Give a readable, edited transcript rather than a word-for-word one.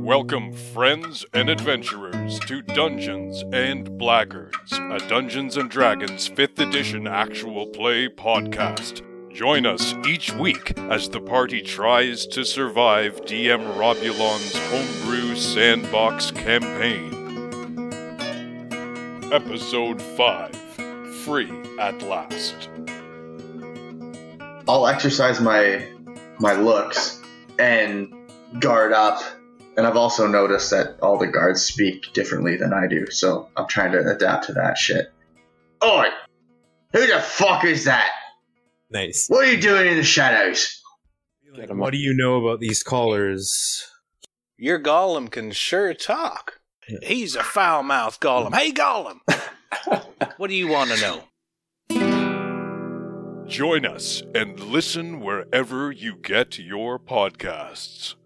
Welcome, friends and adventurers, to Dungeons and Blackguards, a Dungeons and Dragons 5th edition actual play podcast. Join us each week as the party tries to survive DM Robulon's homebrew sandbox campaign. Episode 5, Free at Last. I'll exercise my looks and guard up. And I've also noticed that all the guards speak differently than I do, so I'm trying to adapt to that shit. Oi! Who the fuck is that? Nice. What are you doing in the shadows? What do you know about these callers? Your golem can sure talk. He's a foul-mouthed golem. Hey, golem! What do you want to know? Join us and listen wherever you get your podcasts.